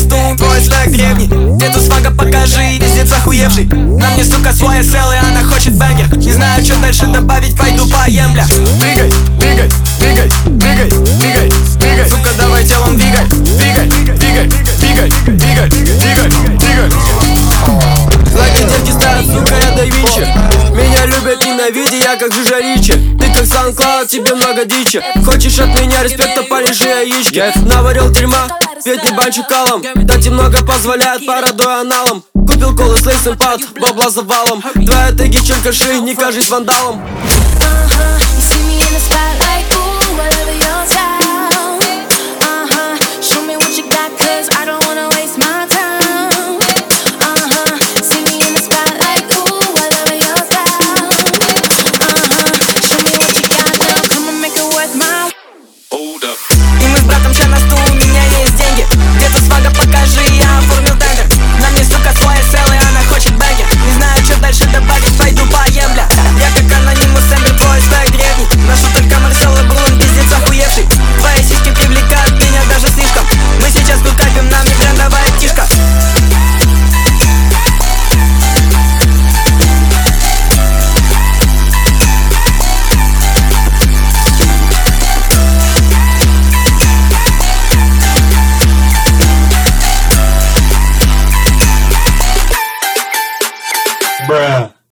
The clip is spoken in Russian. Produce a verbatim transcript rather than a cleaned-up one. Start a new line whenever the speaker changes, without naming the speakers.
стул, твой слэк древний. Нету свага, покажи, пиздец охуевший. На мне, сука, свой эс эл, и она хочет бэнгер. Не знаю, что дальше добавить, пойду поем, бля. Двигай, двигай, двигай, двигай, двигай, двигай. Сука, давай телом двигай, двигай, двигай, двигай, двигай, двигай, двигай. Лайки девки ставят, сука, я да Винчи. Меня любят, ненавидя, я как Жижа Ричи. Ты как SoundCloud, тебе много дичи. Хочешь от меня респекта, полежи яички. Я наварил дерьма, ведь не банчу калом. Дать им много позволяет, порадуй аналом. Купил колы с лейсом под, бабла завалом. Твоя теги черкаши, не кажись вандалом. И мы с братом ща на стул, у меня есть деньги. Где-то свага, покажи, я оформил тендер. На мне, сука, свой эс эл, и она хочет бэнгер. Не знаю, что дальше добавить, пойду поем, бля. Я как анонимус, Эмбер, твой слэк древний. Ношу только Марсел и Брун, пиздец охуевший. Твои сиськи привлекают меня даже слишком. Мы сейчас тут капим, нам не брендовая птишка.
Bruh.